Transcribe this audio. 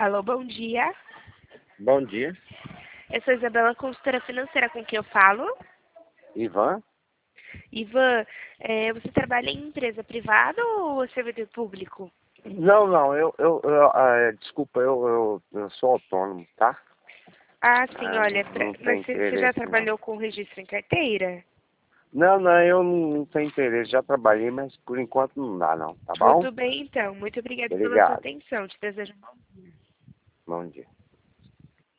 Alô, bom dia. Bom dia. Eu sou Isabela, consultora financeira, com quem eu falo. Ivan? Ivan, você trabalha em empresa privada ou servidor público? Não, desculpa, eu sou autônomo, tá? Ah, sim, olha, Não tem mas você já interesse, não. trabalhou com registro em carteira? Não, eu não tenho interesse. Já trabalhei, mas por enquanto não dá, não. Tá bom? Tudo bem, então. Muito obrigada pela sua Obrigado. atenção. Te desejo um bom dia. Bom dia.